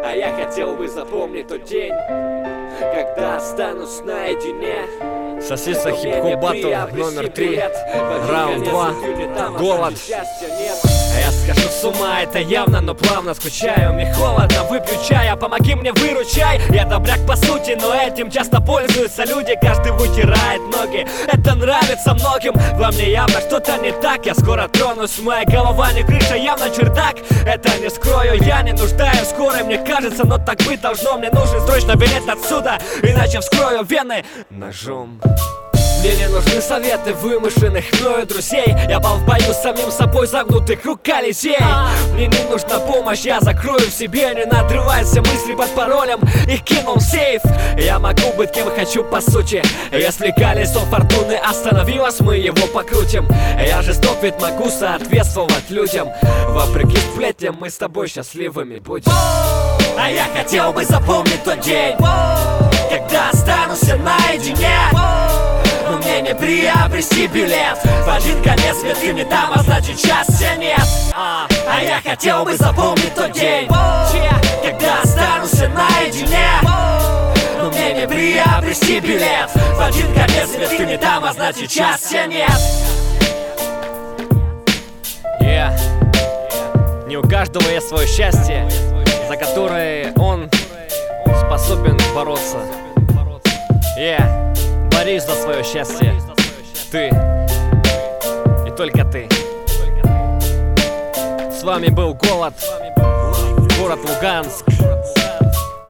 А я хотел бы запомнить тот день, когда останусь наедине. Сосиса хип-хоп батл номер 3, раунд 2, голод. А я схожу с ума, это явно, но плавно скучаю. Мне холодно, выпью чая, помоги мне, выручай. Я добряк по сути, но этим часто пользуются люди. Каждый вытирает ноги, это нравится многим. Во мне явно что-то не так, я скоро тронусь. Моя голова не крыша, явно чердак. Это не скрою, я не нуждаюсь в скорой, мне кажется, но так быть должно. Мне нужен срочно билет отсюда, иначе вскрою вены ножом. Мне не нужны советы вымышленных мною друзей. Я был в бою с самим собой, загнутых рук Колизей. Мне не нужна помощь, я закрою в себе. Не надрывайся мысли под паролем, их кинул в сейф. Я могу быть кем хочу по сути. Если колесо фортуны остановилось, мы его покрутим. Я жесток, ведь могу соответствовать людям. Вопреки сплетням мы с тобой счастливыми будем. А я хотел бы запомнить тот день, когда останусь наедине. Но мне не приобрести билет в один конец ветки, не там, а значит счастья нет. А я хотел бы запомнить тот день, когда останусь наедине. Но мне не приобрести билет в один конец ветки, не там, а значит счастья нет. Не у каждого есть свое счастье, за которое он способен бороться. Борись за свое счастье. Ты и только ты. С вами был Голод, город Луганск.